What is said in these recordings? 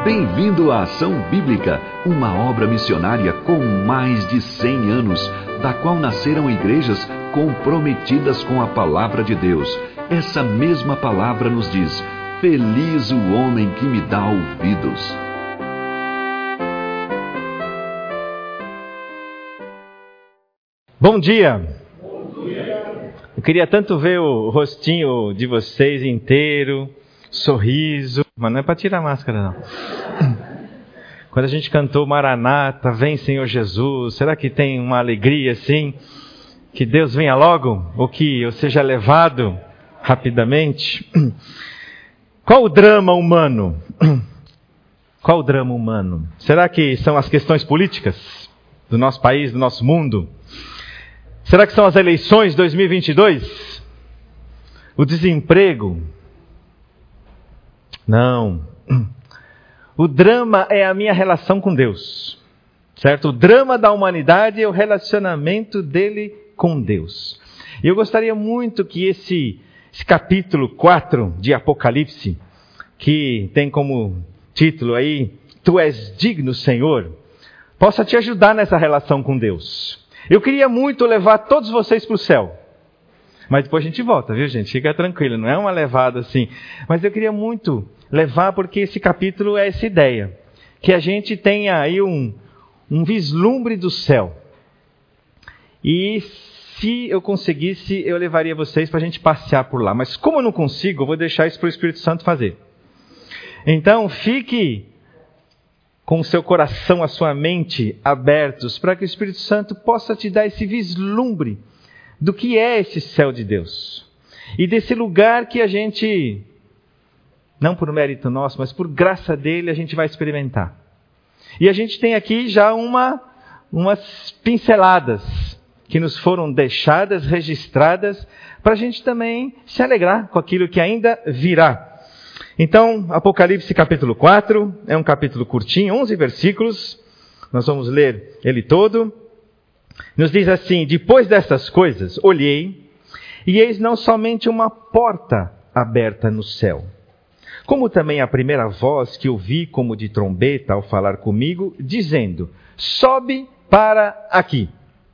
Bem-vindo à Ação Bíblica, uma obra missionária com mais de 100 anos, da qual nasceram igrejas comprometidas com a Palavra de Deus. Essa mesma palavra nos diz: feliz o homem que me dá ouvidos. Bom dia! Eu queria tanto ver o rostinho de vocês inteiro, sorriso, mas não é para tirar a máscara não. Quando a gente cantou Maranata, vem Senhor Jesus, será que tem uma alegria assim? Que Deus venha logo? Ou que eu seja levado rapidamente? Qual o drama humano? Qual o drama humano? Será que são as questões políticas do nosso país, do nosso mundo? Será que são as eleições de 2022? O desemprego? Não. O drama é a minha relação com Deus, certo? O drama da humanidade é o relacionamento dele com Deus. E eu gostaria muito que esse capítulo 4 de Apocalipse, que tem como título aí, Tu és digno, Senhor, possa te ajudar nessa relação com Deus. Eu queria muito levar todos vocês para o céu. Mas depois a gente volta, viu gente? Fica tranquilo, não é uma levada assim. Mas eu queria muito levar porque esse capítulo é essa ideia. Que a gente tenha aí um vislumbre do céu. E se eu conseguisse, eu levaria vocês para a gente passear por lá. Mas como eu não consigo, eu vou deixar isso para o Espírito Santo fazer. Então fique com o seu coração, a sua mente abertos, para que o Espírito Santo possa te dar esse vislumbre do que é esse céu de Deus. E desse lugar que a gente, não por mérito nosso, mas por graça dele, a gente vai experimentar. E a gente tem aqui já umas pinceladas que nos foram deixadas, registradas, para a gente também se alegrar com aquilo que ainda virá. Então, Apocalipse capítulo 4, é um capítulo curtinho, 11 versículos, nós vamos ler ele todo. Nos diz assim: depois dessas coisas, olhei, e eis não somente uma porta aberta no céu, como também a primeira voz que ouvi como de trombeta ao falar comigo, dizendo: sobe para aqui.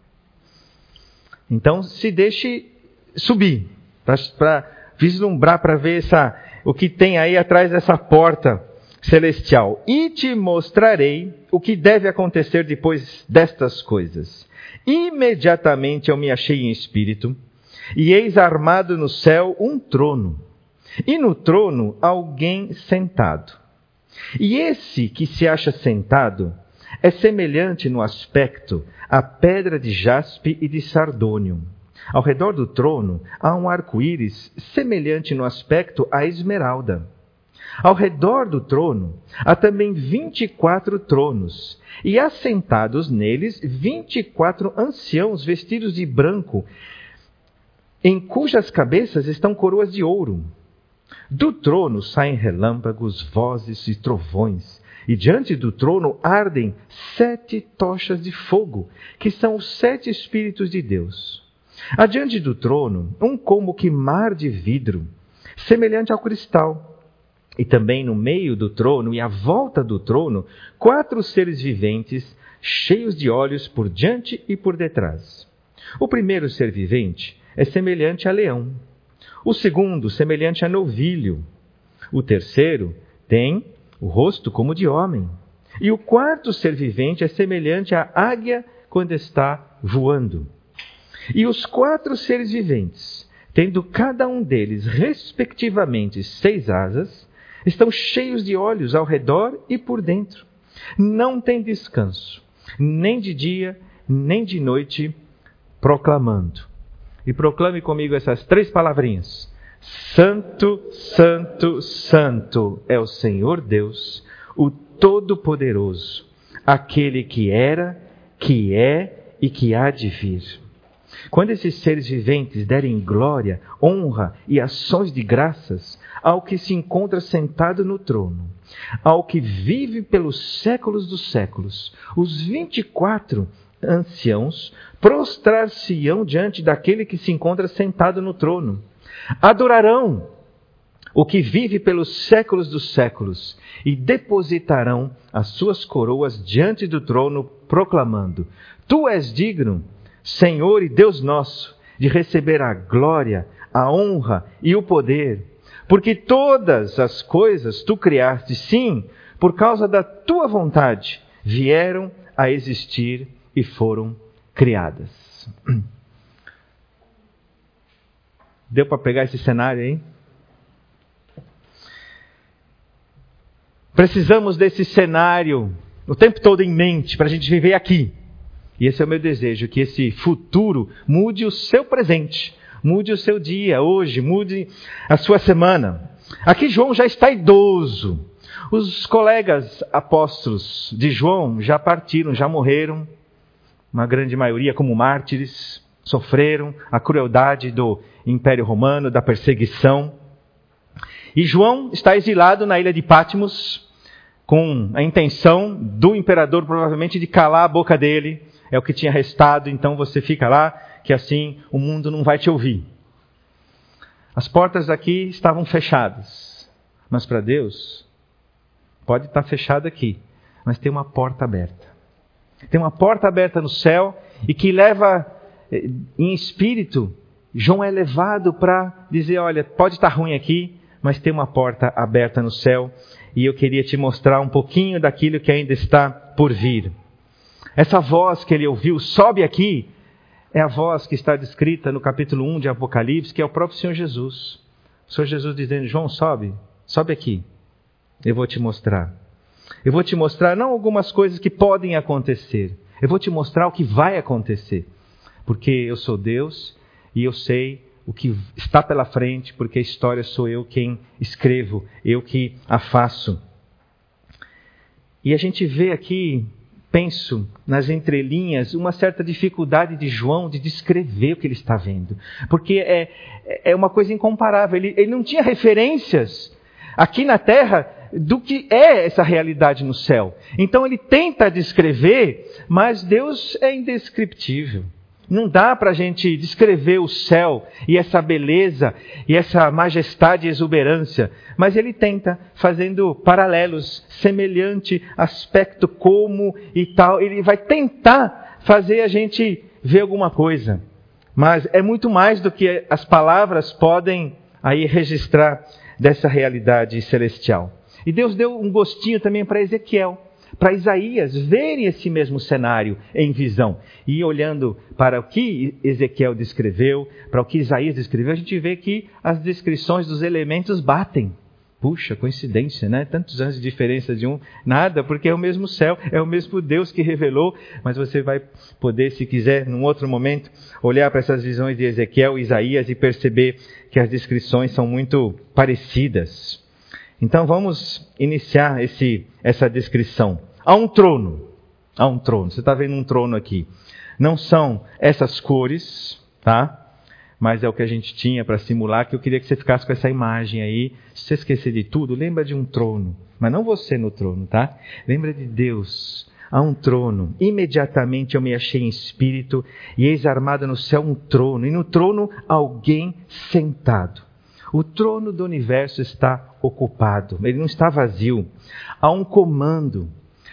Então, se deixe subir, para vislumbrar, para ver o que tem aí atrás dessa porta celestial. E te mostrarei o que deve acontecer depois destas coisas. Imediatamente eu me achei em espírito, e eis armado no céu um trono, e no trono alguém sentado. E esse que se acha sentado é semelhante no aspecto à pedra de jaspe e de sardônio. Ao redor do trono há um arco-íris semelhante no aspecto à esmeralda. Ao redor do trono há também 24 tronos, e assentados neles 24 anciãos vestidos de branco, em cujas cabeças estão coroas de ouro. Do trono saem relâmpagos, vozes e trovões, e diante do trono ardem 7 tochas de fogo, que são os 7 Espíritos de Deus. Adiante do trono, um como que mar de vidro, semelhante ao cristal. E também no meio do trono e à volta do trono, 4 seres viventes, cheios de olhos por diante e por detrás. O primeiro ser vivente é semelhante a leão. O segundo, semelhante a novilho. O terceiro tem o rosto como de homem. E o quarto ser vivente é semelhante à águia quando está voando. E os 4 seres viventes, tendo cada um deles, respectivamente, 6 asas, estão cheios de olhos ao redor e por dentro. Não tem descanso, nem de dia, nem de noite, proclamando. E proclame comigo essas 3 palavrinhas: Santo, Santo, Santo é o Senhor Deus, o Todo-Poderoso, aquele que era, que é e que há de vir. Quando esses seres viventes derem glória, honra e ações de graças ao que se encontra sentado no trono, ao que vive pelos séculos dos séculos, os 24 anciãos prostrar-se-ão diante daquele que se encontra sentado no trono. Adorarão, o que vive pelos séculos dos séculos, e depositarão as suas coroas diante do trono, proclamando: Tu és digno, Senhor e Deus nosso, de receber a glória, a honra e o poder, porque todas as coisas tu criaste, sim, por causa da tua vontade, vieram a existir e foram criadas. Deu para pegar esse cenário aí? Precisamos desse cenário o tempo todo em mente para a gente viver aqui. E esse é o meu desejo, que esse futuro mude o seu presente, mude o seu dia, hoje, mude a sua semana. Aqui João já está idoso. Os colegas apóstolos de João já partiram, já morreram. Uma grande maioria como mártires, sofreram a crueldade do Império Romano, da perseguição. E João está exilado na ilha de Patmos, com a intenção do imperador provavelmente de calar a boca dele. É o que tinha restado, então você fica lá, que assim o mundo não vai te ouvir. As portas aqui estavam fechadas, mas para Deus, pode estar fechada aqui, mas tem uma porta aberta. Tem uma porta aberta no céu e que leva em espírito, João é levado para dizer, olha, pode estar ruim aqui, mas tem uma porta aberta no céu e eu queria te mostrar um pouquinho daquilo que ainda está por vir. Essa voz que ele ouviu, sobe aqui, é a voz que está descrita no capítulo 1 de Apocalipse, que é o próprio Senhor Jesus. O Senhor Jesus dizendo, João, sobe aqui, eu vou te mostrar. Eu vou te mostrar não algumas coisas que podem acontecer, eu vou te mostrar o que vai acontecer. Porque eu sou Deus e eu sei o que está pela frente, porque a história sou eu quem escrevo, eu que a faço. E a gente vê aqui, penso, nas entrelinhas, uma certa dificuldade de João de descrever o que ele está vendo. Porque é uma coisa incomparável. Ele não tinha referências aqui na terra do que é essa realidade no céu. Então ele tenta descrever, mas Deus é indescritível. Não dá para a gente descrever o céu e essa beleza e essa majestade e exuberância, mas ele tenta, fazendo paralelos, semelhante aspecto como e tal. Ele vai tentar fazer a gente ver alguma coisa, mas é muito mais do que as palavras podem aí registrar dessa realidade celestial. E Deus deu um gostinho também para Ezequiel, para Isaías verem esse mesmo cenário em visão. E olhando para o que Ezequiel descreveu, para o que Isaías descreveu, a gente vê que as descrições dos elementos batem. Puxa, coincidência, né? Tantos anos de diferença de um, nada, porque é o mesmo céu, é o mesmo Deus que revelou. Mas você vai poder, se quiser, num outro momento, olhar para essas visões de Ezequiel e Isaías e perceber que as descrições são muito parecidas. Então vamos iniciar essa descrição. Há um trono. Você está vendo um trono aqui. Não são essas cores, tá? Mas é o que a gente tinha para simular, que eu queria que você ficasse com essa imagem aí. Se você esquecer de tudo, lembra de um trono. Mas não você no trono, tá? Lembra de Deus. Há um trono. Imediatamente eu me achei em espírito e eis armado no céu um trono. E no trono alguém sentado. O trono do universo está ocupado, ele não está vazio. Há um comando,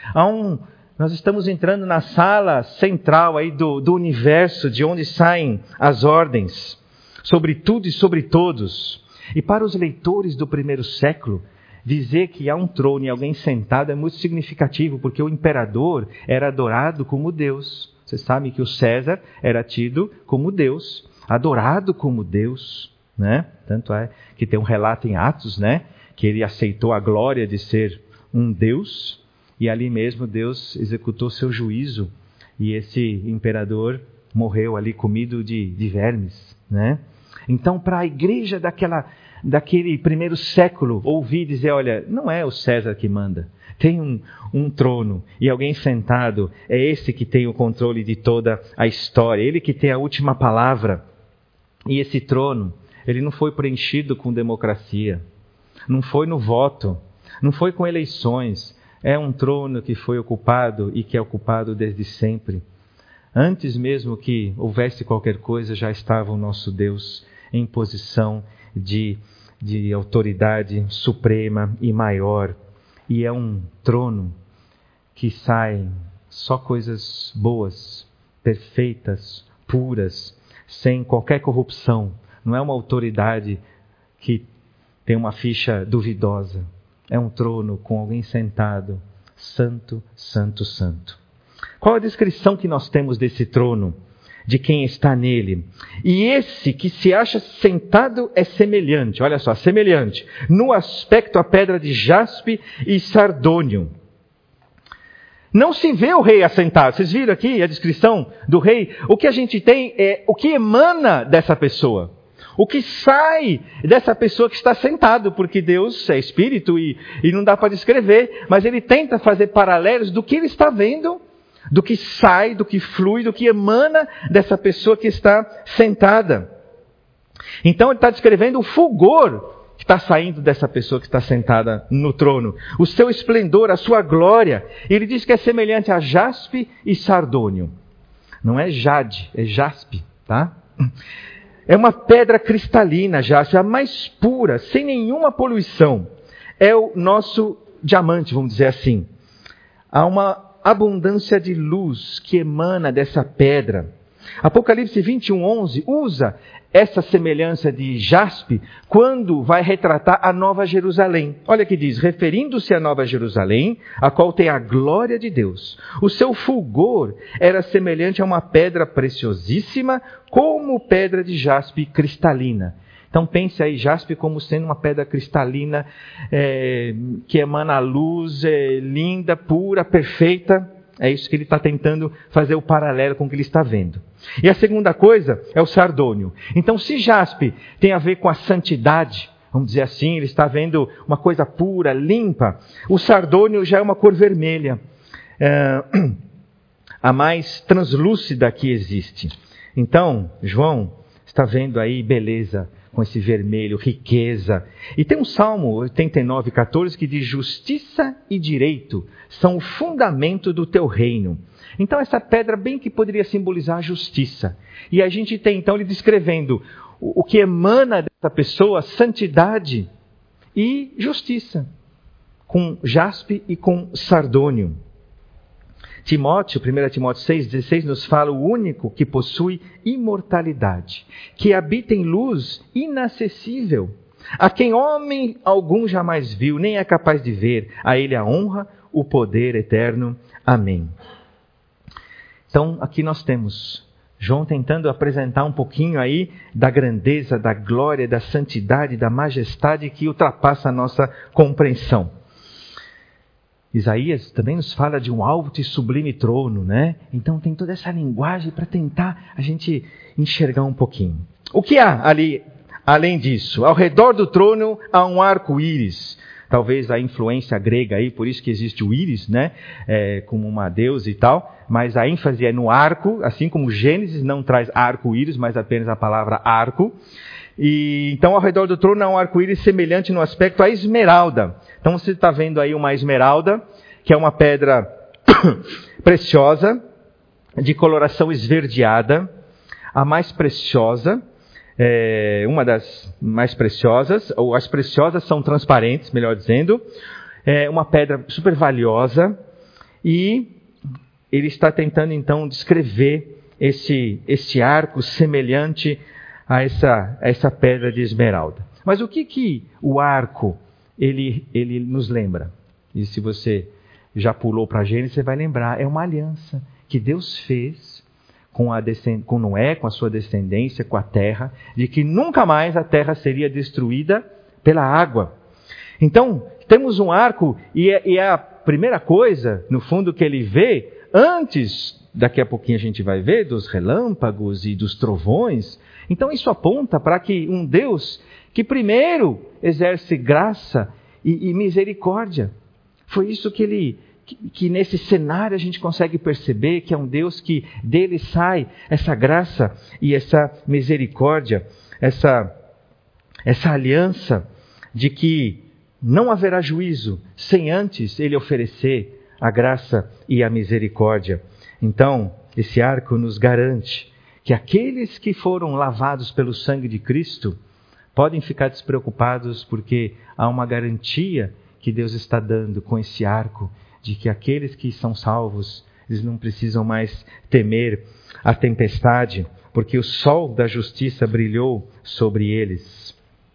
nós estamos entrando na sala central aí do universo, de onde saem as ordens, sobre tudo e sobre todos. E para os leitores do primeiro século, dizer que há um trono e alguém sentado é muito significativo, porque o imperador era adorado como Deus. Você sabe que o César era tido como Deus, adorado como Deus. Né? Tanto é que tem um relato em Atos, né? Que ele aceitou a glória de ser um Deus, e ali mesmo Deus executou seu juízo, e esse imperador morreu ali comido de vermes. Né? Então, para a igreja daquele primeiro século, ouvir dizer, olha, não é o César que manda, tem um trono, e alguém sentado, é esse que tem o controle de toda a história, ele que tem a última palavra. E esse trono, ele não foi preenchido com democracia, não foi no voto, não foi com eleições. É um trono que foi ocupado e que é ocupado desde sempre. Antes mesmo que houvesse qualquer coisa, já estava o nosso Deus em posição de de autoridade suprema e maior. E é um trono que sai só coisas boas, perfeitas, puras, sem qualquer corrupção. Não é uma autoridade que tem uma ficha duvidosa. É um trono com alguém sentado. Santo, santo, santo. Qual a descrição que nós temos desse trono? De quem está nele? E esse que se acha sentado é semelhante, olha só, semelhante, no aspecto à pedra de jaspe e sardônio. Não se vê o rei assentado. Vocês viram aqui a descrição do rei? O que a gente tem é o que emana dessa pessoa. O que sai dessa pessoa que está sentado, porque Deus é espírito e não dá para descrever, mas ele tenta fazer paralelos do que ele está vendo, do que sai, do que flui, do que emana dessa pessoa que está sentada. Então ele está descrevendo o fulgor que está saindo dessa pessoa que está sentada no trono. O seu esplendor, a sua glória. Ele diz que é semelhante a jaspe e sardônio. Não é jade, é jaspe, tá? É uma pedra cristalina, jaspe, a mais pura, sem nenhuma poluição. É o nosso diamante, vamos dizer assim. Há uma abundância de luz que emana dessa pedra. Apocalipse 21:11 usa essa semelhança de jaspe quando vai retratar a Nova Jerusalém. Olha que diz, referindo-se à Nova Jerusalém, a qual tem a glória de Deus. O seu fulgor era semelhante a uma pedra preciosíssima, como pedra de jaspe cristalina. Então pense aí, jaspe como sendo uma pedra cristalina que emana luz, linda, pura, perfeita. É isso que ele está tentando fazer o paralelo com o que ele está vendo. E a segunda coisa é o sardônio. Então se jaspe tem a ver com a santidade, vamos dizer assim, ele está vendo uma coisa pura, limpa. O sardônio já é uma cor vermelha, a mais translúcida que existe. Então, João está vendo aí beleza, com esse vermelho, riqueza. E tem um Salmo 89:14 que diz, justiça e direito são o fundamento do teu reino. Então essa pedra bem que poderia simbolizar a justiça. E a gente tem então ele descrevendo o que emana dessa pessoa, santidade e justiça, com jaspe e com sardônio. Timóteo, 1 Timóteo 6,16 nos fala o único que possui imortalidade, que habita em luz inacessível, a quem homem algum jamais viu, nem é capaz de ver, a ele a honra, o poder eterno. Amém. Então aqui nós temos João tentando apresentar um pouquinho aí da grandeza, da glória, da santidade, da majestade que ultrapassa a nossa compreensão. Isaías também nos fala de um alto e sublime trono, né? Então tem toda essa linguagem para tentar a gente enxergar um pouquinho. O que há ali, além disso? Ao redor do trono há um arco-íris. Talvez a influência grega aí, por isso que existe o íris, né? Como uma deusa e tal. Mas a ênfase é no arco, assim como Gênesis não traz arco-íris, mas apenas a palavra arco. E então ao redor do trono há um arco-íris semelhante no aspecto à esmeralda. Então você está vendo aí uma esmeralda, que é uma pedra preciosa, de coloração esverdeada, a mais preciosa, uma das mais preciosas, ou as preciosas são transparentes, melhor dizendo, uma pedra super valiosa, e ele está tentando então descrever esse arco semelhante a essa pedra de esmeralda. Mas o que o arco ele nos lembra? E se você já pulou para Gênesis, você vai lembrar, é uma aliança que Deus fez com Noé, com a sua descendência, com a terra, de que nunca mais a terra seria destruída pela água. Então, temos um arco, e é a primeira coisa, no fundo, que ele vê, antes, daqui a pouquinho a gente vai ver, dos relâmpagos e dos trovões. Então isso aponta para que um Deus que primeiro exerce graça e misericórdia. Foi isso que nesse cenário a gente consegue perceber que é um Deus que dele sai essa graça e essa misericórdia, essa aliança de que não haverá juízo sem antes ele oferecer a graça e a misericórdia. Então, esse arco nos garante que aqueles que foram lavados pelo sangue de Cristo Podem ficar despreocupados porque há uma garantia que Deus está dando com esse arco, de que aqueles que são salvos, eles não precisam mais temer a tempestade, porque o sol da justiça brilhou sobre eles.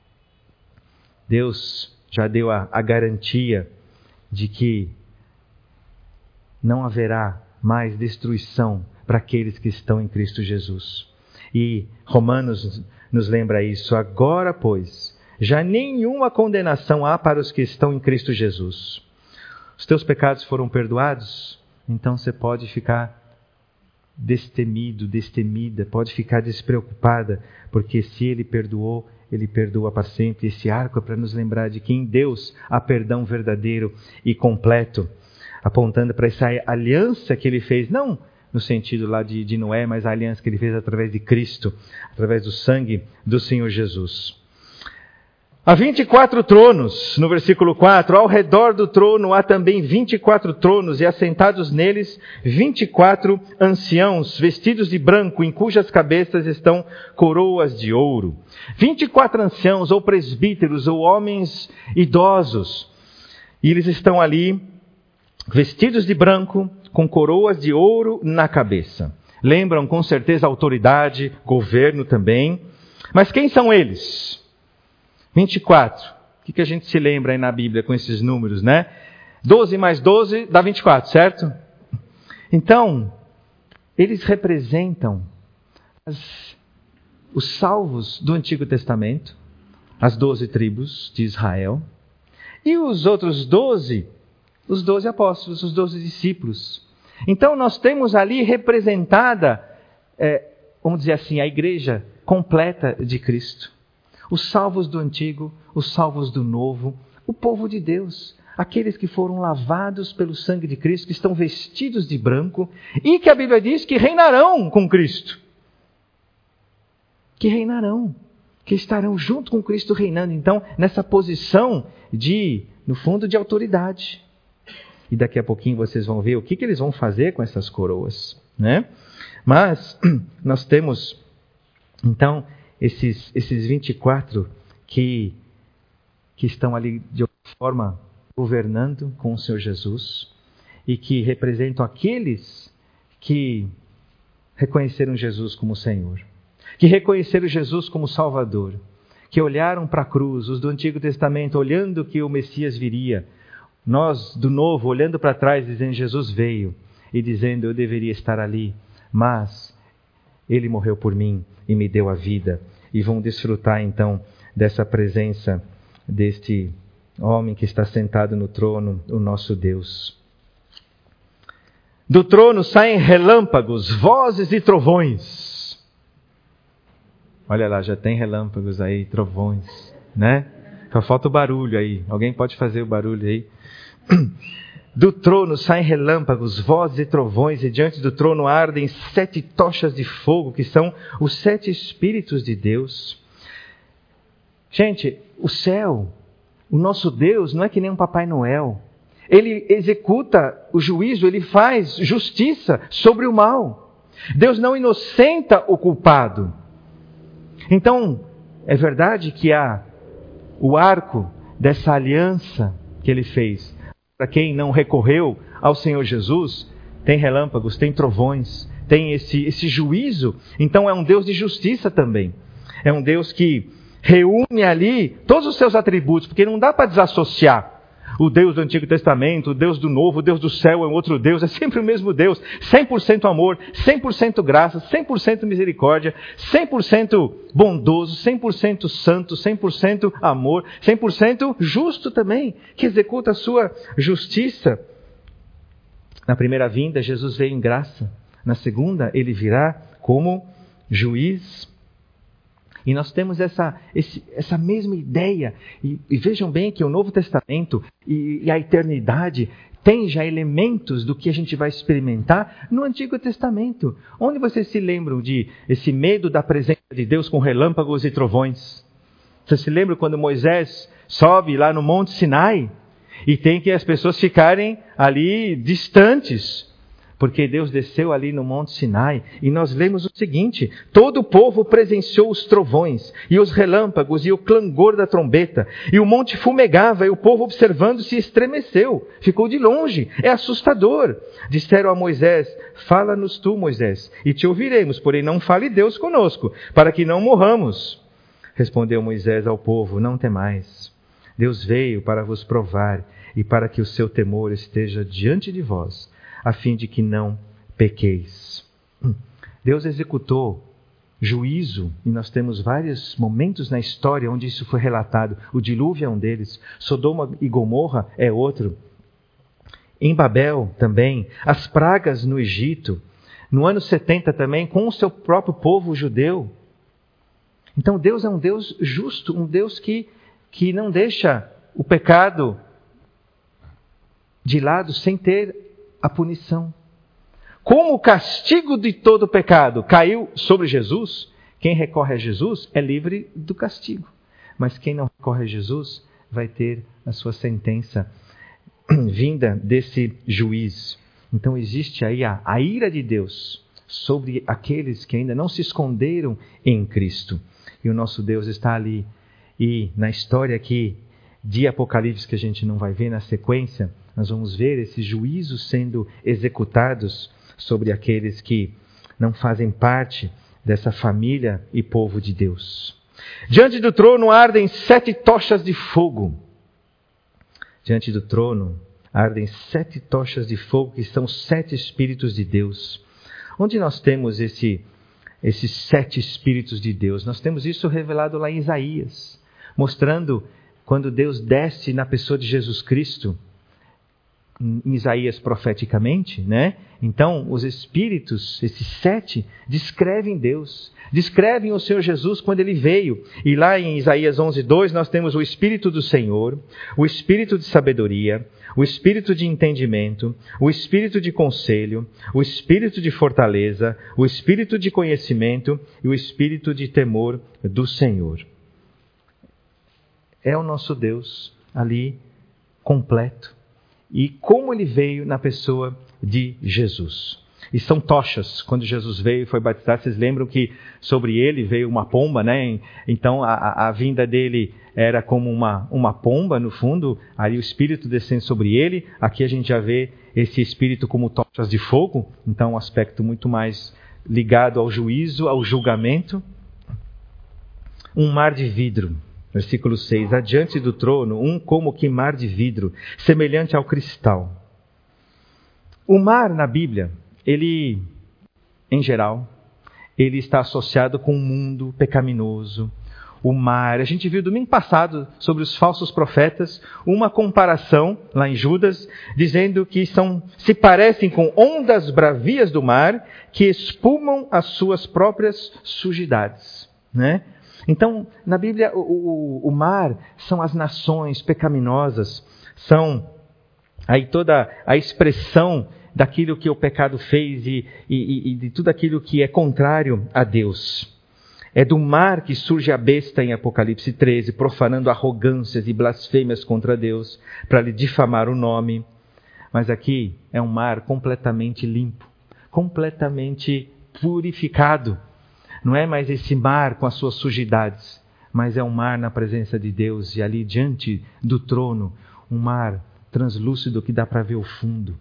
Deus já deu a garantia de que não haverá mais destruição para aqueles que estão em Cristo Jesus. E Romanos nos lembra isso. Agora, pois, já nenhuma condenação há para os que estão em Cristo Jesus. Os teus pecados foram perdoados? Então você pode ficar destemido, destemida, pode ficar despreocupada, porque se Ele perdoou, Ele perdoa para sempre. Esse arco é para nos lembrar de que em Deus há perdão verdadeiro e completo, apontando para essa aliança que Ele fez, não no sentido lá de Noé, mas a aliança que Ele fez através de Cristo, através do sangue do Senhor Jesus. Há 24 tronos, no versículo 4, ao redor do trono há também 24 tronos, e assentados neles 24 anciãos, vestidos de branco, em cujas cabeças estão coroas de ouro. 24 anciãos, ou presbíteros, ou homens idosos, e eles estão ali, vestidos de branco, com coroas de ouro na cabeça. Lembram com certeza autoridade, governo também. Mas quem são eles? 24. O que a gente se lembra aí na Bíblia com esses números, né? 12 mais 12 dá 24, certo? Então, eles representam os salvos do Antigo Testamento, as 12 tribos de Israel, e os outros 12, os 12 apóstolos, os 12 discípulos. Então, nós temos ali representada, vamos dizer assim, a igreja completa de Cristo. Os salvos do Antigo, os salvos do Novo, o povo de Deus, aqueles que foram lavados pelo sangue de Cristo, que estão vestidos de branco e que a Bíblia diz que reinarão com Cristo. Que reinarão, que estarão junto com Cristo reinando. Então, nessa posição no fundo, de autoridade. E daqui a pouquinho vocês vão ver o que eles vão fazer com essas coroas, né? Mas nós temos, então, esses 24 que estão ali de alguma forma governando com o Senhor Jesus e que representam aqueles que reconheceram Jesus como Senhor, que reconheceram Jesus como Salvador, que olharam para a cruz, os do Antigo Testamento olhando que o Messias viria, nós do Novo olhando para trás dizendo Jesus veio e dizendo eu deveria estar ali, mas Ele morreu por mim e me deu a vida. E vão desfrutar então dessa presença deste homem que está sentado no trono, o nosso Deus. Do trono saem relâmpagos, vozes e trovões. Olha lá, já tem relâmpagos aí, trovões, né? Só falta o barulho aí. Alguém pode fazer o barulho aí? Do trono saem relâmpagos, vozes e trovões, e diante do trono ardem 7 tochas de fogo, que são os 7 Espíritos de Deus. Gente, o céu, o nosso Deus, não é que nem um Papai Noel. Ele executa o juízo, ele faz justiça sobre o mal. Deus não inocenta o culpado. Então, é verdade que há o arco dessa aliança que ele fez. Para quem não recorreu ao Senhor Jesus, tem relâmpagos, tem trovões, tem esse juízo. Então é um Deus de justiça também. É um Deus que reúne ali todos os seus atributos, porque não dá para desassociar. O Deus do Antigo Testamento, o Deus do Novo, o Deus do céu é um outro Deus, é sempre o mesmo Deus. 100% amor, 100% graça, 100% misericórdia, 100% bondoso, 100% santo, 100% amor, 100% justo também, que executa a sua justiça. Na primeira vinda, Jesus veio em graça. Na segunda, Ele virá como juiz. E nós temos essa mesma ideia. E vejam bem que o Novo Testamento e a eternidade tem já elementos do que a gente vai experimentar no Antigo Testamento. Onde vocês se lembram de esse medo da presença de Deus com relâmpagos e trovões? Vocês se lembram quando Moisés sobe lá no Monte Sinai e tem que as pessoas ficarem ali distantes Porque Deus desceu ali no Monte Sinai e nós lemos o seguinte: todo o povo presenciou os trovões e os relâmpagos e o clangor da trombeta, e o monte fumegava, e o povo observando se estremeceu, ficou de longe. É assustador. Disseram a Moisés: fala-nos tu, Moisés, e te ouviremos, porém não fale Deus conosco, para que não morramos. Respondeu Moisés ao povo: não temais. Deus veio para vos provar e para que o seu temor esteja diante de vós, a fim de que não pequeis. Deus executou juízo, e nós temos vários momentos na história onde isso foi relatado. O dilúvio é um deles, Sodoma e Gomorra é outro. Em Babel também, as pragas no Egito, no ano 70 também, com o seu próprio povo judeu. Então Deus é um Deus justo, um Deus que não deixa o pecado de lado sem ter a punição. Como o castigo de todo pecado caiu sobre Jesus, quem recorre a Jesus é livre do castigo. Mas quem não recorre a Jesus vai ter a sua sentença vinda desse juiz. Então existe aí a ira de Deus sobre aqueles que ainda não se esconderam em Cristo. E o nosso Deus está ali. E na história aqui de Apocalipse, que a gente não vai ver na sequência, nós vamos ver esses juízos sendo executados sobre aqueles que não fazem parte dessa família e povo de Deus. Diante do trono ardem 7 tochas de fogo. Diante do trono ardem 7 tochas de fogo, que são 7 Espíritos de Deus. Onde nós temos esses 7 Espíritos de Deus? Nós temos isso revelado lá em Isaías, mostrando quando Deus desce na pessoa de Jesus Cristo, em Isaías profeticamente, né? Então, os Espíritos, esses 7, descrevem Deus, descrevem o Senhor Jesus quando Ele veio. E lá em Isaías 11:2 nós temos o Espírito do Senhor, o Espírito de sabedoria, o Espírito de entendimento, o Espírito de conselho, o Espírito de fortaleza, o Espírito de conhecimento e o Espírito de temor do Senhor. É o nosso Deus ali completo. E como Ele veio na pessoa de Jesus. E são tochas. Quando Jesus veio e foi batizado, vocês lembram que sobre Ele veio uma pomba, né? Então a vinda dele era como uma pomba, no fundo, ali o Espírito descendo sobre Ele. Aqui a gente já vê esse Espírito como tochas de fogo, então um aspecto muito mais ligado ao juízo, ao julgamento. Um mar de vidro. Versículo 6, adiante do trono, um como que mar de vidro, semelhante ao cristal. O mar na Bíblia, ele, em geral, ele está associado com o mundo pecaminoso. O mar, a gente viu domingo passado sobre os falsos profetas, uma comparação lá em Judas, dizendo que se parecem com ondas bravias do mar que espumam as suas próprias sujidades, né? Então, na Bíblia, o mar são as nações pecaminosas, são aí toda a expressão daquilo que o pecado fez e de tudo aquilo que é contrário a Deus. É do mar que surge a besta em Apocalipse 13, profanando arrogâncias e blasfêmias contra Deus, para lhe difamar o nome. Mas aqui é um mar completamente limpo, completamente purificado. Não é mais esse mar com as suas sujidades, mas é um mar na presença de Deus, e ali diante do trono, um mar translúcido que dá para ver o fundo.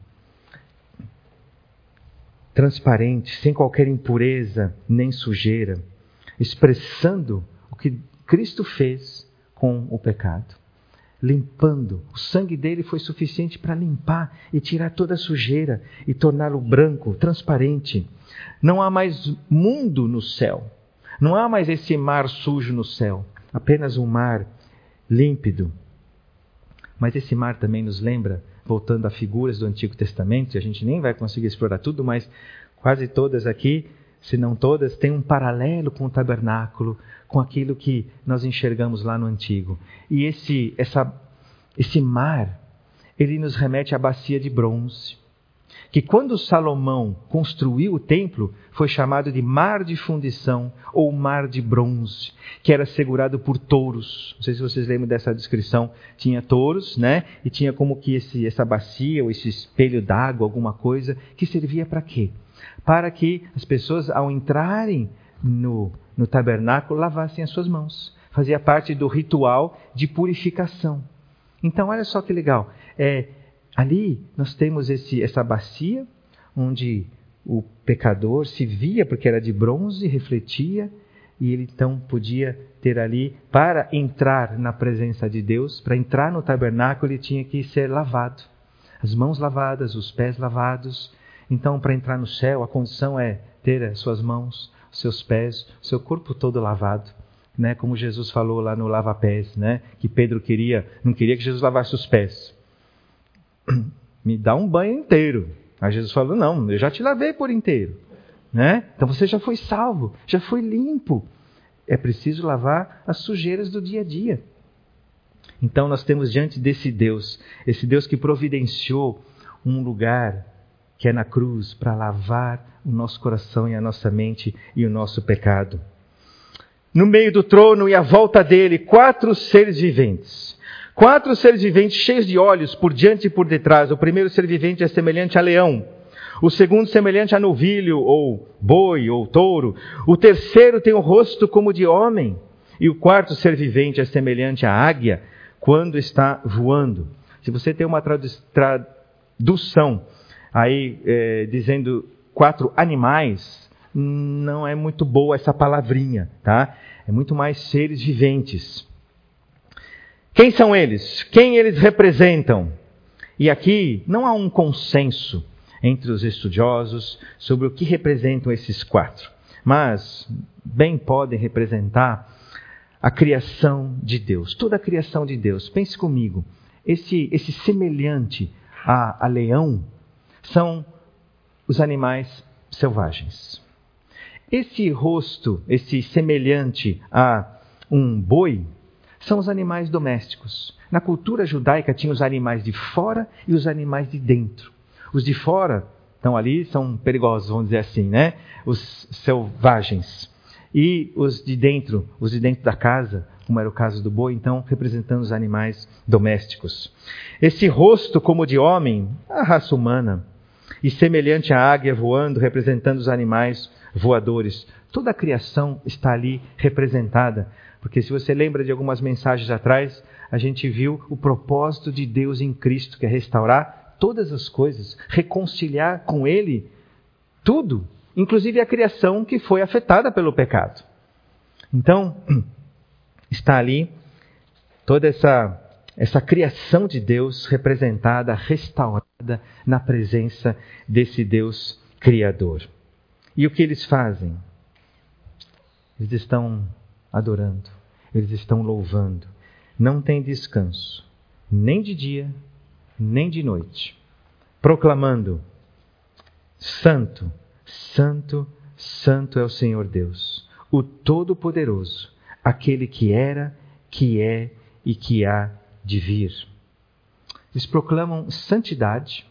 Transparente, sem qualquer impureza nem sujeira, expressando o que Cristo fez com o pecado. Limpando, o sangue dele foi suficiente para limpar e tirar toda a sujeira e torná-lo branco, transparente. Não há mais mundo no céu, não há mais esse mar sujo no céu, apenas um mar límpido. Mas esse mar também nos lembra, voltando a figuras do Antigo Testamento, e a gente nem vai conseguir explorar tudo, mas quase todas aqui, se não todas, tem um paralelo com o tabernáculo, com aquilo que nós enxergamos lá no Antigo. E esse mar, ele nos remete à bacia de bronze. que quando Salomão construiu o templo, foi chamado de mar de fundição ou mar de bronze, que era segurado por touros. Não sei se vocês lembram dessa descrição. Tinha touros, né? E tinha como que essa bacia ou esse espelho d'água, alguma coisa, que servia para quê? Para que as pessoas, ao entrarem no tabernáculo, lavassem as suas mãos. Fazia parte do ritual de purificação. Então, olha só que legal. Ali nós temos essa bacia, onde o pecador se via, porque era de bronze, refletia, e ele então podia ter ali, para entrar na presença de Deus, para entrar no tabernáculo, ele tinha que ser lavado. As mãos lavadas, os pés lavados. Então, para entrar no céu, a condição é ter as suas mãos, os seus pés, o seu corpo todo lavado. Né? Como Jesus falou lá no lava-pés, né? Que Pedro não queria que Jesus lavasse os pés. Me dá um banho inteiro. Aí Jesus falou, não, eu já te lavei por inteiro. Né? Então você já foi salvo, já foi limpo. É preciso lavar as sujeiras do dia a dia. Então nós temos diante desse Deus, esse Deus que providenciou um lugar que é na cruz para lavar o nosso coração e a nossa mente e o nosso pecado. No meio do trono e à volta dele, 4 seres viventes. 4 seres viventes cheios de olhos por diante e por detrás. O primeiro ser vivente é semelhante a leão. O segundo semelhante a novilho, ou boi, ou touro. O terceiro tem o rosto como de homem. E o quarto ser vivente é semelhante à águia quando está voando. Se você tem uma tradução aí dizendo 4 animais, não é muito boa essa palavrinha, tá? É muito mais seres viventes. Quem são eles? Quem eles representam? E aqui não há um consenso entre os estudiosos sobre o que representam esses 4. Mas bem podem representar a criação de Deus. Toda a criação de Deus. Pense comigo. Esse semelhante a leão são os animais selvagens. Esse rosto, esse semelhante a um boi, são os animais domésticos. Na cultura judaica tinha os animais de fora e os animais de dentro. Os de fora, estão ali, são perigosos, vamos dizer assim, né? Os selvagens. E os de dentro da casa, como era o caso do boi, então representando os animais domésticos. Esse rosto como de homem, a raça humana, e semelhante à águia voando, representando os animais voadores. Toda a criação está ali representada. Porque se você lembra de algumas mensagens atrás, a gente viu o propósito de Deus em Cristo, que é restaurar todas as coisas, reconciliar com Ele tudo, inclusive a criação que foi afetada pelo pecado. Então, está ali toda essa criação de Deus representada, restaurada na presença desse Deus Criador. E o que eles fazem? Eles estão adorando, eles estão louvando. Não tem descanso, nem de dia, nem de noite. Proclamando, Santo, Santo, Santo é o Senhor Deus, o Todo-Poderoso, aquele que era, que é e que há de vir. Eles proclamam santidade,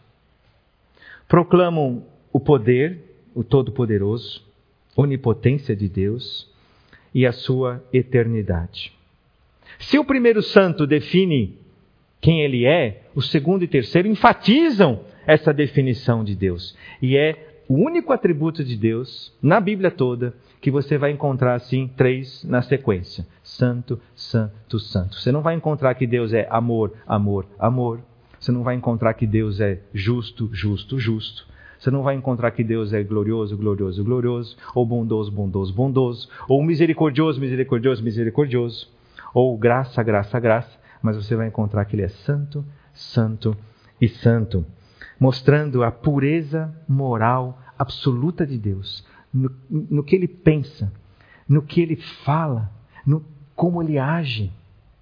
proclamam o poder, o Todo-Poderoso, onipotência de Deus e a sua eternidade. Se o primeiro santo define quem ele é, o segundo e terceiro enfatizam essa definição de Deus. E é o único atributo de Deus na Bíblia toda que você vai encontrar assim 3 na sequência. Santo, santo, santo. Você não vai encontrar que Deus é amor, amor, amor. Você não vai encontrar que Deus é justo, justo, justo. Você não vai encontrar que Deus é glorioso, glorioso, glorioso, ou bondoso, bondoso, bondoso, ou misericordioso, misericordioso, misericordioso, ou graça, graça, graça, mas você vai encontrar que Ele é santo, santo e santo, mostrando a pureza moral absoluta de Deus, no que Ele pensa, no que Ele fala, no como Ele age.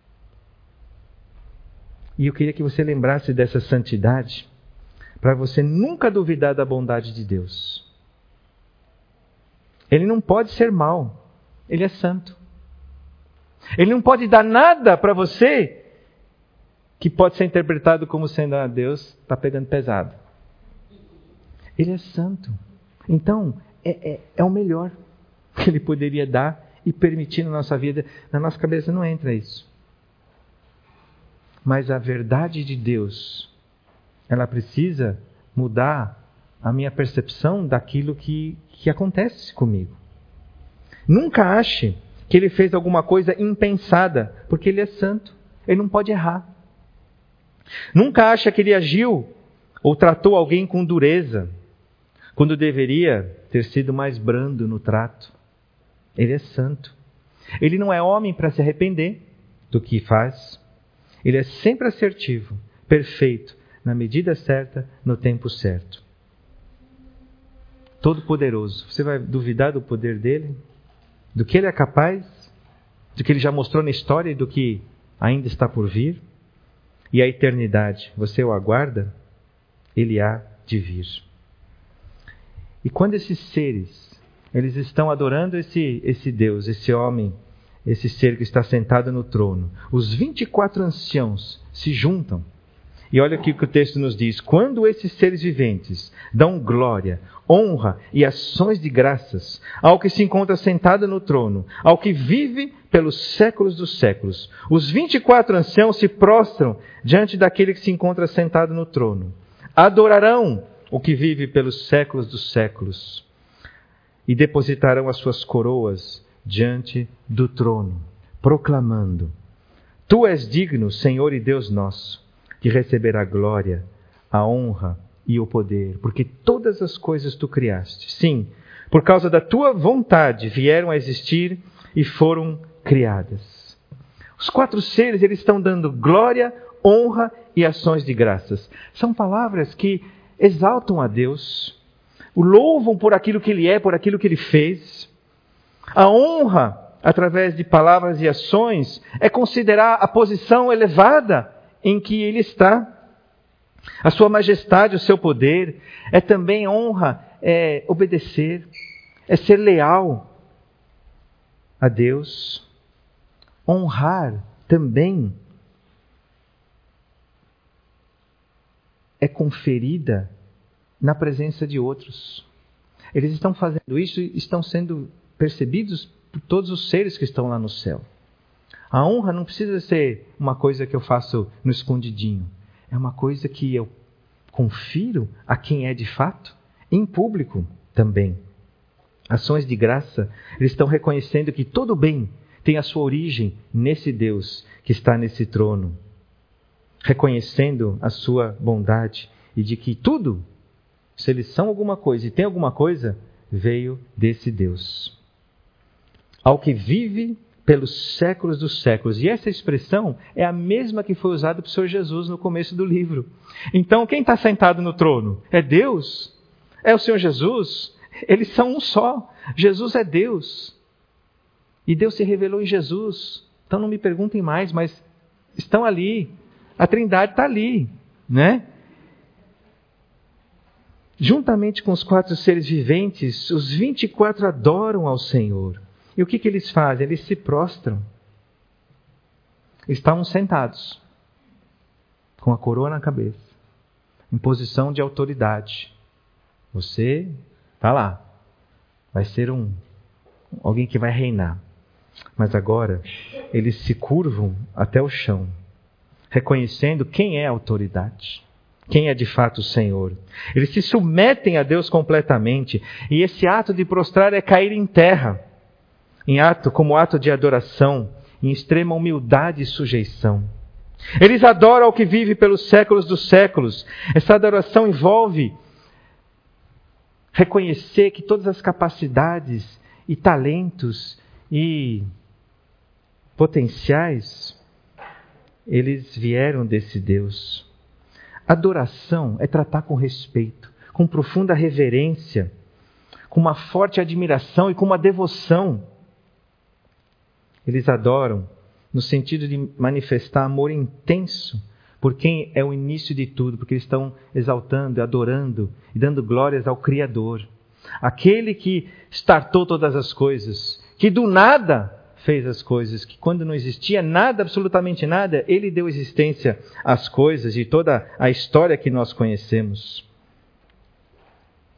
E eu queria que você lembrasse dessa santidade, para você nunca duvidar da bondade de Deus. Ele não pode ser mau. Ele é santo. Ele não pode dar nada para você que pode ser interpretado como sendo, Deus está pegando pesado. Ele é santo. Então, é o melhor que Ele poderia dar e permitir na nossa vida. Na nossa cabeça não entra isso. Mas a verdade de Deus, ela precisa mudar a minha percepção daquilo que acontece comigo. Nunca ache que Ele fez alguma coisa impensada, porque Ele é santo. Ele não pode errar. Nunca ache que Ele agiu ou tratou alguém com dureza, quando deveria ter sido mais brando no trato. Ele é santo. Ele não é homem para se arrepender do que faz. Ele é sempre assertivo, perfeito, na medida certa, no tempo certo. Todo-poderoso. Você vai duvidar do poder dele? Do que ele é capaz? Do que ele já mostrou na história e do que ainda está por vir? E a eternidade, você o aguarda? Ele há de vir. E quando esses seres, eles estão adorando esse Deus, esse homem, esse ser que está sentado no trono, os 24 anciãos se juntam. E olha aqui o que o texto nos diz. Quando esses seres viventes dão glória, honra e ações de graças ao que se encontra sentado no trono, ao que vive pelos séculos dos séculos, os 24 anciãos se prostram diante daquele que se encontra sentado no trono. Adorarão o que vive pelos séculos dos séculos e depositarão as suas coroas diante do trono, proclamando: Tu és digno, Senhor e Deus nosso, de receber a glória, a honra e o poder, porque todas as coisas tu criaste. Sim, por causa da tua vontade vieram a existir e foram criadas. Os 4 seres, eles estão dando glória, honra e ações de graças. São palavras que exaltam a Deus, o louvam por aquilo que Ele é, por aquilo que Ele fez. A honra, através de palavras e ações, é considerar a posição elevada em que Ele está. A sua majestade, o seu poder, é também honra, é obedecer, é ser leal a Deus. Honrar também é conferida na presença de outros. Eles estão fazendo isso e estão sendo percebidos por todos os seres que estão lá no céu. A honra não precisa ser uma coisa que eu faço no escondidinho. É uma coisa que eu confiro a quem é de fato, em público também. Ações de graça, eles estão reconhecendo que todo bem tem a sua origem nesse Deus que está nesse trono. Reconhecendo a sua bondade e de que tudo, se eles são alguma coisa e tem alguma coisa, veio desse Deus. Ao que vive pelos séculos dos séculos. E essa expressão é a mesma que foi usada por Senhor Jesus no começo do livro. Então, quem está sentado no trono? É Deus? É o Senhor Jesus? Eles são um só. Jesus é Deus. E Deus se revelou em Jesus. Então não me perguntem mais, mas estão ali. A Trindade está ali, né? Juntamente com os 4 seres viventes, os 24 adoram ao Senhor. E o que eles fazem? Eles se prostram. Estavam sentados, com a coroa na cabeça, em posição de autoridade. Você está lá, vai ser alguém que vai reinar. Mas agora, eles se curvam até o chão, reconhecendo quem é a autoridade, quem é de fato o Senhor. Eles se submetem a Deus completamente, e esse ato de prostrar é cair em terra, como ato de adoração, em extrema humildade e sujeição. Eles adoram ao que vive pelos séculos dos séculos. Essa adoração envolve reconhecer que todas as capacidades e talentos e potenciais, eles vieram desse Deus. Adoração é tratar com respeito, com profunda reverência, com uma forte admiração e com uma devoção. Eles adoram no sentido de manifestar amor intenso por quem é o início de tudo, porque eles estão exaltando, adorando e dando glórias ao Criador. Aquele que startou todas as coisas, que do nada fez as coisas, que quando não existia nada, absolutamente nada, Ele deu existência às coisas e toda a história que nós conhecemos.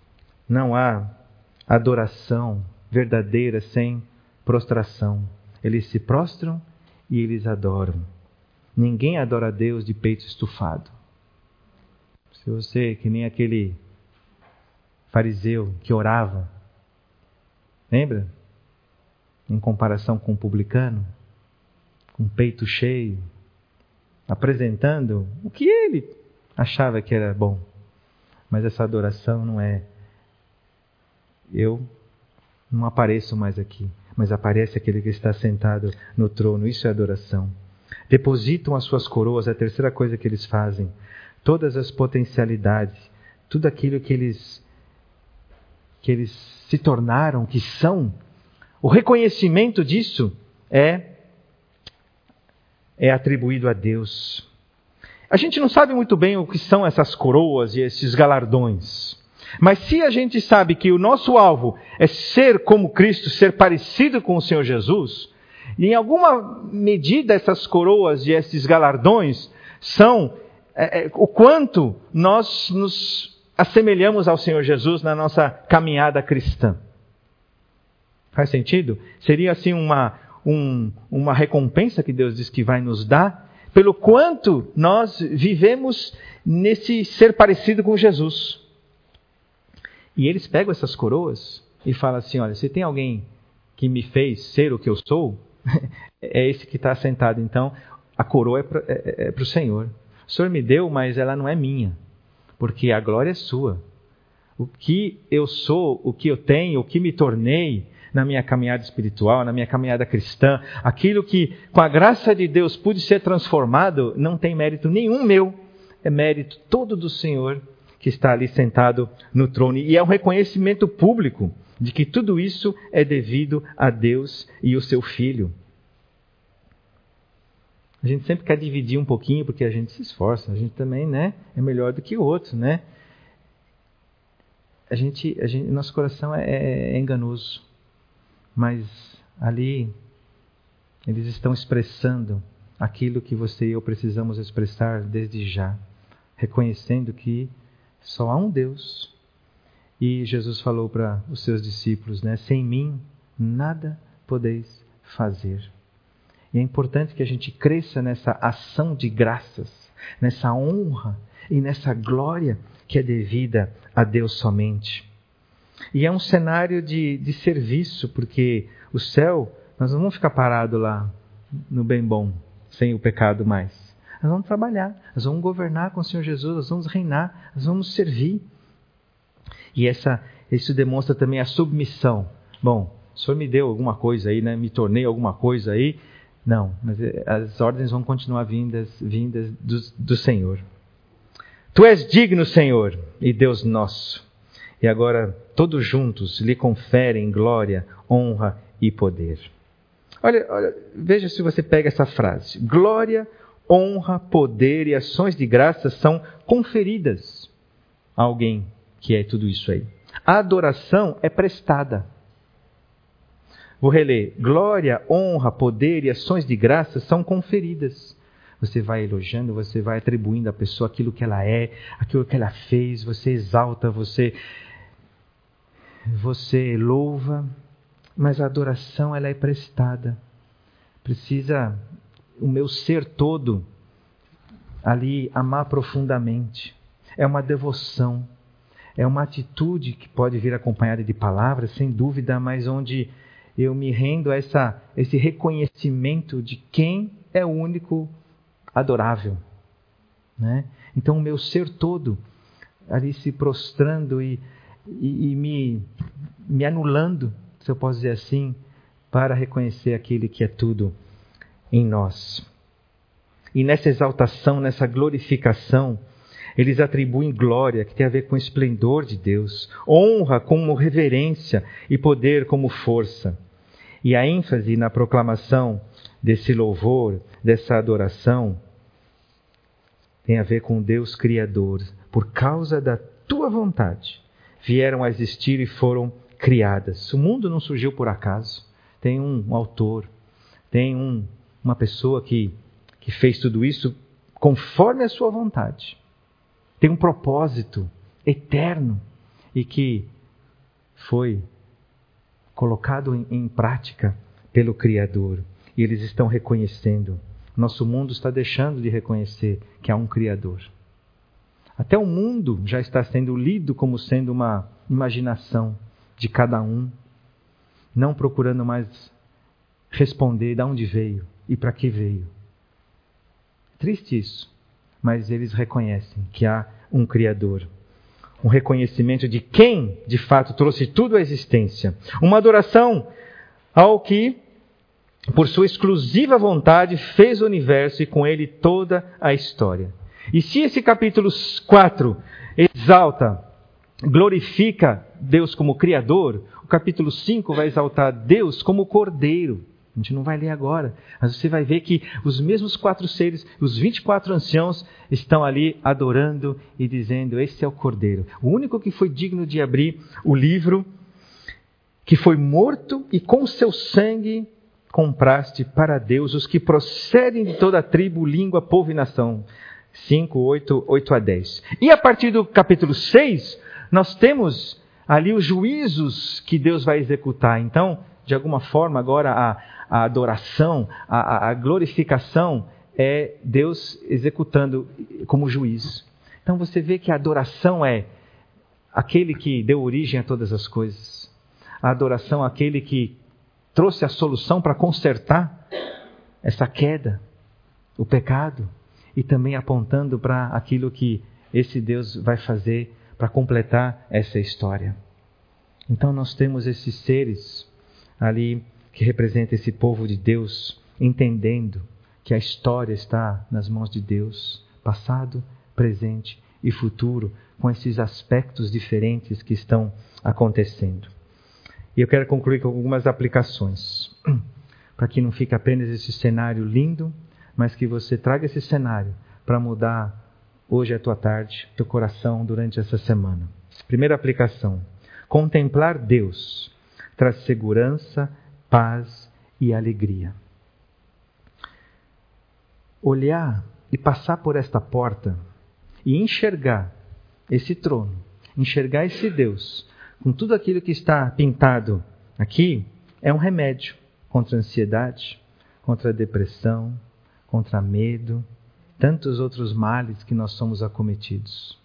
Não há adoração verdadeira sem prostração. Eles se prostram e eles adoram. Ninguém adora a Deus de peito estufado. Se você, que nem aquele fariseu que orava, lembra? Em comparação com o publicano, com o peito cheio, apresentando o que ele achava que era bom. Mas essa adoração não é: eu não apareço mais aqui, mas aparece aquele que está sentado no trono. Isso é adoração. Depositam as suas coroas, é a terceira coisa que eles fazem. Todas as potencialidades, tudo aquilo que eles se tornaram, que são, o reconhecimento disso é atribuído a Deus. A gente não sabe muito bem o que são essas coroas e esses galardões. Mas se a gente sabe que o nosso alvo é ser como Cristo, ser parecido com o Senhor Jesus, e em alguma medida essas coroas e esses galardões são o quanto nós nos assemelhamos ao Senhor Jesus na nossa caminhada cristã. Faz sentido? Seria assim uma recompensa que Deus diz que vai nos dar, pelo quanto nós vivemos nesse ser parecido com Jesus. E eles pegam essas coroas e falam assim: olha, se tem alguém que me fez ser o que eu sou, é esse que está sentado. Então, a coroa é para o Senhor. O Senhor me deu, mas ela não é minha, porque a glória é sua. O que eu sou, o que eu tenho, o que me tornei na minha caminhada espiritual, na minha caminhada cristã, aquilo que com a graça de Deus pude ser transformado, não tem mérito nenhum meu, é mérito todo do Senhor que está ali sentado no trono. E é um reconhecimento público de que tudo isso é devido a Deus e o seu Filho. A gente sempre quer dividir um pouquinho porque a gente se esforça, a gente também, né, é melhor do que o outro, né? Nosso coração é enganoso. Mas ali eles estão expressando aquilo que você e eu precisamos expressar desde já, reconhecendo que só há um Deus. E Jesus falou para os seus discípulos, né? Sem mim nada podeis fazer. E é importante que a gente cresça nessa ação de graças, nessa honra e nessa glória que é devida a Deus somente. E é um cenário de serviço, porque o céu, nós não vamos ficar parados lá no bem bom, sem o pecado mais. Nós vamos trabalhar, nós vamos governar com o Senhor Jesus, nós vamos reinar, nós vamos servir. E isso demonstra também a submissão. Bom, o Senhor me deu alguma coisa aí, né? Me tornei alguma coisa aí. Não, mas as ordens vão continuar vindas do Senhor. Tu és digno, Senhor, e Deus nosso. E agora, todos juntos, lhe conferem glória, honra e poder. Olha, veja se você pega essa frase. Glória, honra, poder e ações de graça são conferidas a alguém que é tudo isso aí. A adoração é prestada. Vou reler. Glória, honra, poder e ações de graça são conferidas. Você vai elogiando, você vai atribuindo à pessoa aquilo que ela é, aquilo que ela fez, você exalta, você louva, mas a adoração ela é prestada. Precisa o meu ser todo ali amar profundamente. É uma devoção, é uma atitude que pode vir acompanhada de palavras, sem dúvida, mas onde eu me rendo a esse reconhecimento de quem é o único adorável, né? Então o meu ser todo ali se prostrando e me anulando, se eu posso dizer assim, para reconhecer aquele que é tudo em nós. E nessa exaltação, nessa glorificação, eles atribuem glória, que tem a ver com o esplendor de Deus, honra como reverência e poder como força. E a ênfase na proclamação desse louvor, dessa adoração, tem a ver com Deus Criador. Por causa da tua vontade, vieram a existir e foram criadas. O mundo não surgiu por acaso. Tem um autor, tem uma pessoa que fez tudo isso conforme a sua vontade. Tem um propósito eterno e que foi colocado em prática pelo Criador. E eles estão reconhecendo. Nosso mundo está deixando de reconhecer que há um Criador. Até o mundo já está sendo lido como sendo uma imaginação de cada um, não procurando mais responder de onde veio e para que veio. Triste isso, mas eles reconhecem que há um Criador. Um reconhecimento de quem, de fato, trouxe tudo à existência. Uma adoração ao que, por sua exclusiva vontade, fez o universo e com ele toda a história. E se esse capítulo 4 exalta, glorifica Deus como Criador, o capítulo 5 vai exaltar Deus como Cordeiro. A gente não vai ler agora, mas você vai ver que os mesmos 4 seres, os 24 anciãos, estão ali adorando e dizendo: esse é o Cordeiro. O único que foi digno de abrir o livro, que foi morto e com seu sangue compraste para Deus os que procedem de toda a tribo, língua, povo e nação. 5, 8 a 10. E a partir do capítulo 6, nós temos ali os juízos que Deus vai executar. Então, de alguma forma, agora a adoração, a glorificação é Deus executando como juiz. Então você vê que a adoração é aquele que deu origem a todas as coisas. A adoração é aquele que trouxe a solução para consertar essa queda, o pecado, e também apontando para aquilo que esse Deus vai fazer para completar essa história. Então nós temos esses seres ali que representam esse povo de Deus, entendendo que a história está nas mãos de Deus, passado, presente e futuro, com esses aspectos diferentes que estão acontecendo. E eu quero concluir com algumas aplicações, para que não fique apenas esse cenário lindo, mas que você traga esse cenário para mudar hoje a tua tarde, teu coração durante essa semana. Primeira aplicação: contemplar Deus traz segurança, paz e alegria. Olhar e passar por esta porta e enxergar esse trono, enxergar esse Deus, com tudo aquilo que está pintado aqui, é um remédio contra a ansiedade, contra a depressão, contra medo, tantos outros males que nós somos acometidos.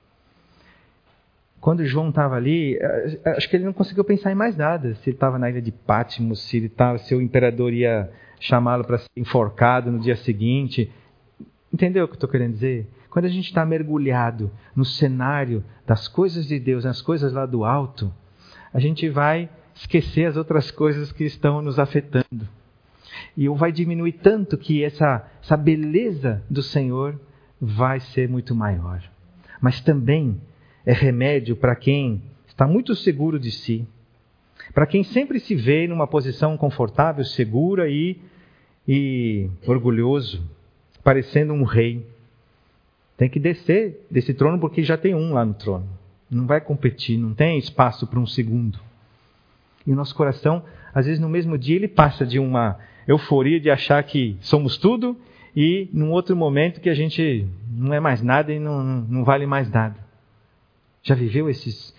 Quando João estava ali, acho que ele não conseguiu pensar em mais nada. Se ele estava na ilha de Patmos, se o imperador ia chamá-lo para ser enforcado no dia seguinte. Entendeu o que eu estou querendo dizer? Quando a gente está mergulhado no cenário das coisas de Deus, nas coisas lá do alto, a gente vai esquecer as outras coisas que estão nos afetando. E vai diminuir tanto que essa beleza do Senhor vai ser muito maior. Mas também é remédio para quem está muito seguro de si, para quem sempre se vê numa posição confortável, segura e orgulhoso, parecendo um rei. Tem que descer desse trono porque já tem um lá no trono. Não vai competir, não tem espaço para um segundo. E o nosso coração, às vezes no mesmo dia, ele passa de uma euforia de achar que somos tudo e num outro momento que a gente não é mais nada e não vale mais nada. Já viveu esses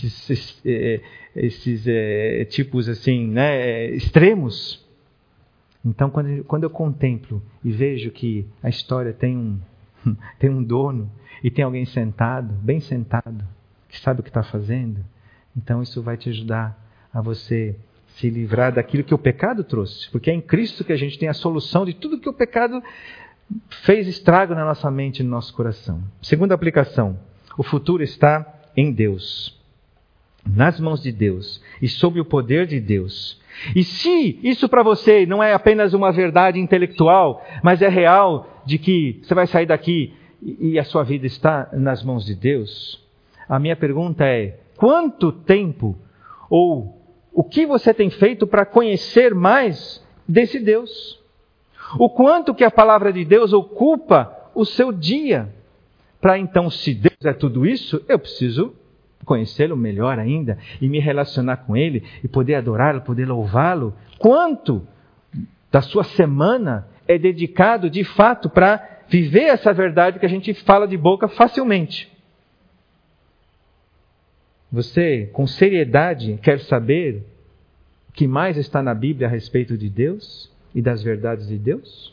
tipos assim, né, extremos? Então, quando eu contemplo e vejo que a história tem um dono e tem alguém sentado, bem sentado, que sabe o que está fazendo, então isso vai te ajudar a você se livrar daquilo que o pecado trouxe. Porque é em Cristo que a gente tem a solução de tudo que o pecado fez estrago na nossa mente e no nosso coração. Segunda aplicação: o futuro está em Deus, nas mãos de Deus e sob o poder de Deus. E se isso para você não é apenas uma verdade intelectual, mas é real, de que você vai sair daqui e a sua vida está nas mãos de Deus, a minha pergunta é: quanto tempo ou o que você tem feito para conhecer mais desse Deus? O quanto que a palavra de Deus ocupa o seu dia? Para então, se Deus é tudo isso, eu preciso conhecê-lo melhor ainda e me relacionar com Ele e poder adorá-lo, poder louvá-lo. Quanto da sua semana é dedicado de fato para viver essa verdade que a gente fala de boca facilmente? Você, com seriedade, quer saber o que mais está na Bíblia a respeito de Deus e das verdades de Deus?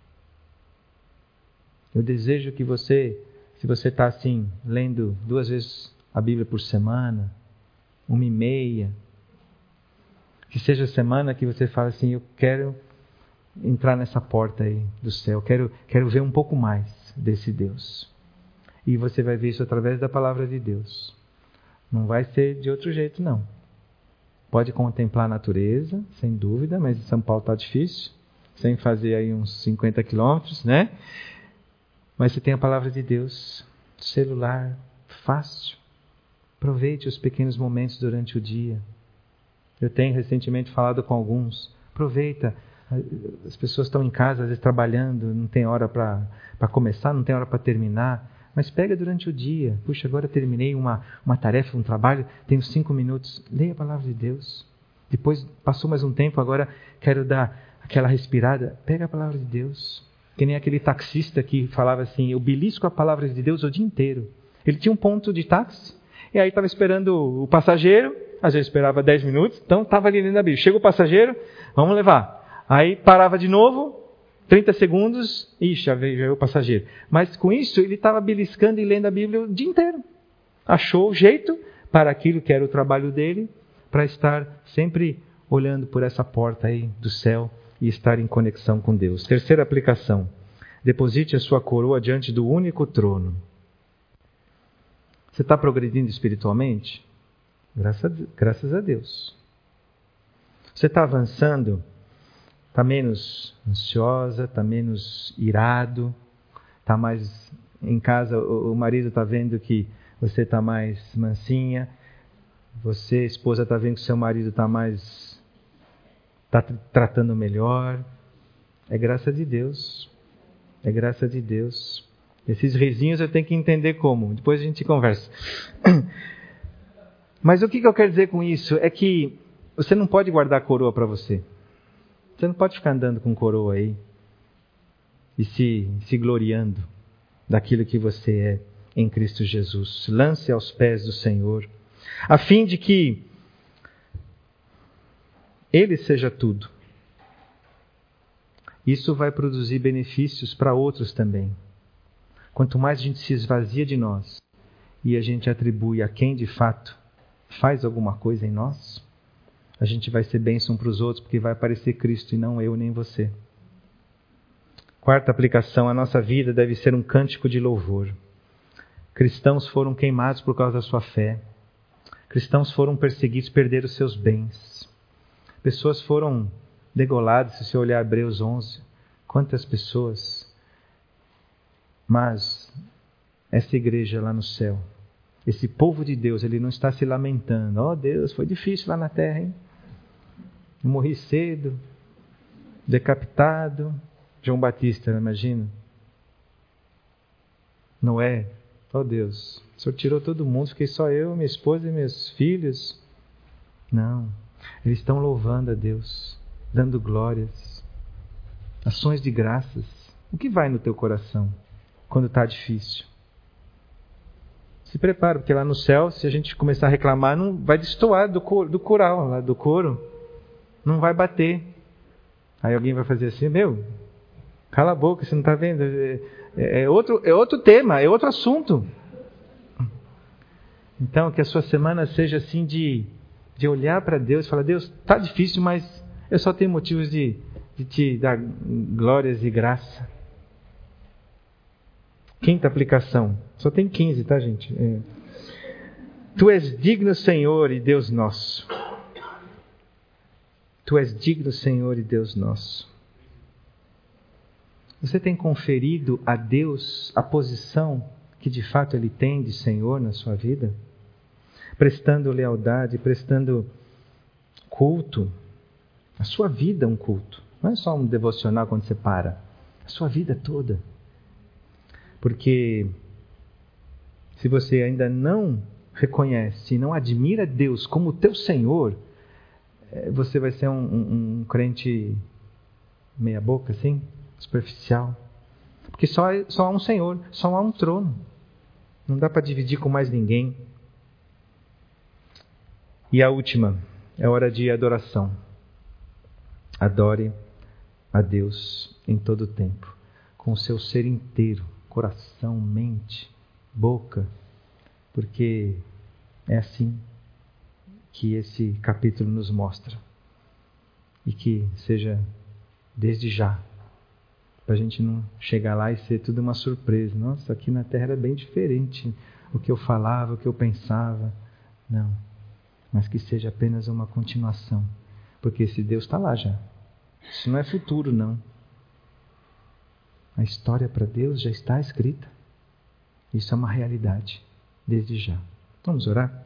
Eu desejo que você, se você está assim, lendo 2 vezes a Bíblia por semana, 1h30, que seja a semana que você fala assim, eu quero entrar nessa porta aí do céu, quero ver um pouco mais desse Deus. E você vai ver isso através da palavra de Deus. Não vai ser de outro jeito, não. Pode contemplar a natureza, sem dúvida, mas em São Paulo está difícil, sem fazer aí uns 50 quilômetros, né? Mas você tem a palavra de Deus, celular, fácil. Aproveite os pequenos momentos durante o dia. Eu tenho recentemente falado com alguns. Aproveita. As pessoas estão em casa, às vezes trabalhando, não tem hora para começar, não tem hora para terminar. Mas pega durante o dia. Puxa, agora terminei uma tarefa, um trabalho, tenho 5 minutos. Leia a palavra de Deus. Depois passou mais um tempo, agora quero dar aquela respirada. Pega a palavra de Deus. Que nem aquele taxista que falava assim, eu belisco a palavra de Deus o dia inteiro. Ele tinha um ponto de táxi, e aí estava esperando o passageiro, às vezes esperava 10 minutos, então estava ali lendo a Bíblia. Chega o passageiro, vamos levar. Aí parava de novo, 30 segundos, já veio o passageiro. Mas com isso, ele estava beliscando e lendo a Bíblia o dia inteiro. Achou o jeito para aquilo que era o trabalho dele, para estar sempre olhando por essa porta aí do céu, e estar em conexão com Deus. Terceira aplicação. Deposite a sua coroa diante do único trono. Você está progredindo espiritualmente? Graças a Deus. Você está avançando? Está menos ansiosa? Está menos irado? Está mais em casa? O marido está vendo que você está mais mansinha? Você, esposa, está vendo que seu marido está tratando melhor? É graça de Deus. É graça de Deus. Esses risinhos eu tenho que entender como. Depois a gente conversa. Mas o que eu quero dizer com isso? É que você não pode guardar coroa para você. Você não pode ficar andando com coroa aí e se gloriando daquilo que você é em Cristo Jesus. Lance aos pés do Senhor, a fim de que Ele seja tudo. Isso vai produzir benefícios para outros também. Quanto mais a gente se esvazia de nós e a gente atribui a quem de fato faz alguma coisa em nós, a gente vai ser bênção para os outros, porque vai aparecer Cristo e não eu nem você. Quarta aplicação, a nossa vida deve ser um cântico de louvor. Cristãos foram queimados por causa da sua fé. Cristãos foram perseguidos, perderam seus bens. Pessoas foram degoladas, se você olhar Hebreus 11. Quantas pessoas? Mas essa igreja lá no céu, esse povo de Deus, ele não está se lamentando. Oh Deus, foi difícil lá na terra, hein? Eu morri cedo, decapitado. João Batista, imagina. Noé, oh Deus, o Senhor tirou todo mundo, fiquei só eu, minha esposa e meus filhos. Não, eles estão louvando a Deus, dando glórias, ações de graças. O que vai no teu coração quando está difícil? Se prepara, porque lá no céu, se a gente começar a reclamar, não vai destoar do coral, lá do coro. Não vai bater. Aí alguém vai fazer assim, cala a boca, você não está vendo? É outro tema, é outro assunto. Então, que a sua semana seja assim de olhar para Deus e falar, Deus, está difícil, mas eu só tenho motivos de te dar glórias e graça. Quinta aplicação. Só tem 15, tá, gente? Tu és digno, Senhor e Deus nosso. Tu és digno, Senhor e Deus nosso. Você tem conferido a Deus a posição que de fato Ele tem de Senhor na sua vida? Prestando lealdade, prestando culto. A sua vida é um culto. Não é só um devocional quando você para. A sua vida toda. Porque se você ainda não reconhece e não admira Deus como teu Senhor, você vai ser um crente meia boca, assim, superficial. Porque só há um Senhor, só há um trono. Não dá para dividir com mais ninguém. E a última é hora de adoração. Adore a Deus em todo o tempo, com o seu ser inteiro, coração, mente, boca, porque é assim que esse capítulo nos mostra. E que seja desde já, para a gente não chegar lá e ser tudo uma surpresa. Nossa, aqui na Terra era bem diferente o que eu falava, o que eu pensava. Não, mas que seja apenas uma continuação, porque esse Deus está lá já. Isso não é futuro, não. A história para Deus já está escrita. Isso é uma realidade, desde já. Vamos orar?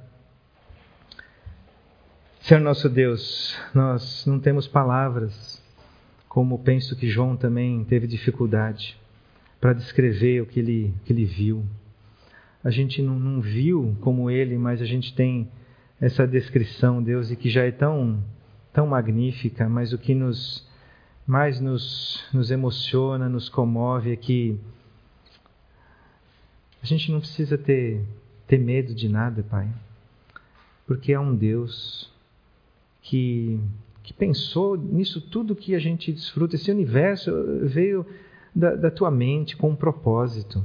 Senhor nosso Deus, nós não temos palavras, como penso que João também teve dificuldade, para descrever o que ele viu. A gente não viu como ele, mas a gente tem essa descrição, Deus, e que já é tão magnífica, mas o que mais nos emociona, nos comove é que a gente não precisa ter medo de nada, Pai, porque é um Deus que pensou nisso tudo que a gente desfruta. Esse universo veio da tua mente com um propósito.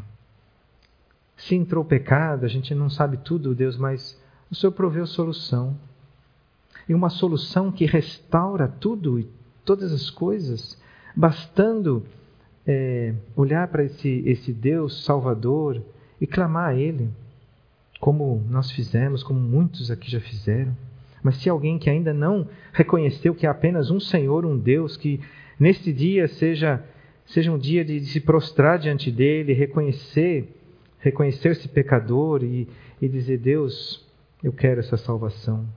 Se entrou o pecado, a gente não sabe tudo, Deus, mas o Senhor proveu solução. E uma solução que restaura tudo e todas as coisas, bastando olhar para esse Deus Salvador e clamar a Ele, como nós fizemos, como muitos aqui já fizeram. Mas se alguém que ainda não reconheceu que há apenas um Senhor, um Deus, que neste dia seja um dia de se prostrar diante dEle, reconhecer-se pecador e dizer: Deus, eu quero essa salvação.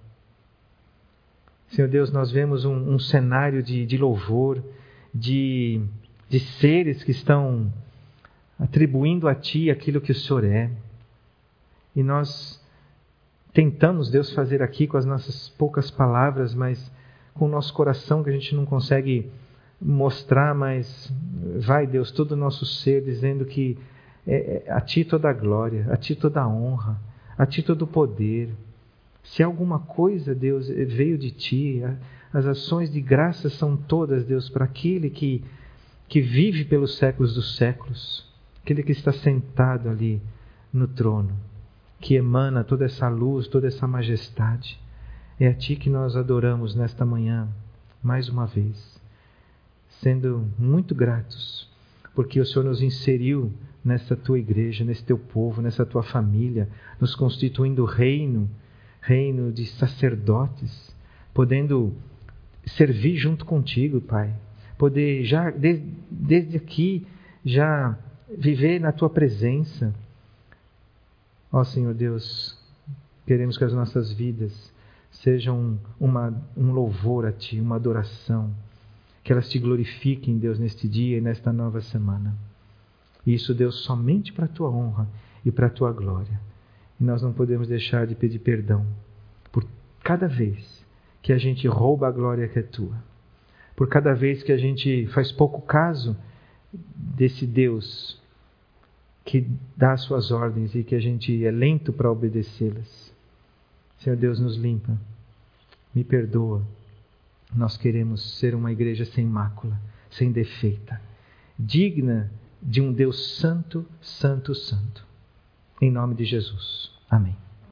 Senhor Deus, nós vemos um cenário de louvor, de seres que estão atribuindo a Ti aquilo que o Senhor é. E nós tentamos, Deus, fazer aqui com as nossas poucas palavras, mas com o nosso coração que a gente não consegue mostrar, mas vai, Deus, todo o nosso ser dizendo que a Ti toda a glória, a Ti toda a honra, a Ti todo o poder. Se alguma coisa, Deus, veio de Ti, as ações de graça são todas, Deus, para aquele que vive pelos séculos dos séculos, aquele que está sentado ali no trono, que emana toda essa luz, toda essa majestade. É a Ti que nós adoramos nesta manhã, mais uma vez, sendo muito gratos, porque o Senhor nos inseriu nessa Tua igreja, nesse Teu povo, nessa Tua família, nos constituindo reino de sacerdotes, podendo servir junto contigo, Pai, poder já, desde aqui, já viver na Tua presença. Ó Senhor Deus, queremos que as nossas vidas sejam um louvor a Ti, uma adoração, que elas Te glorifiquem, Deus, neste dia e nesta nova semana. E isso, Deus, somente para a Tua honra e para a Tua glória. E nós não podemos deixar de pedir perdão por cada vez que a gente rouba a glória que é Tua, por cada vez que a gente faz pouco caso desse Deus que dá as Suas ordens e que a gente é lento para obedecê-las. Senhor Deus, nos limpa, me perdoa. Nós queremos ser uma igreja sem mácula, sem defeita, digna de um Deus santo, santo, santo. Em nome de Jesus. Amém.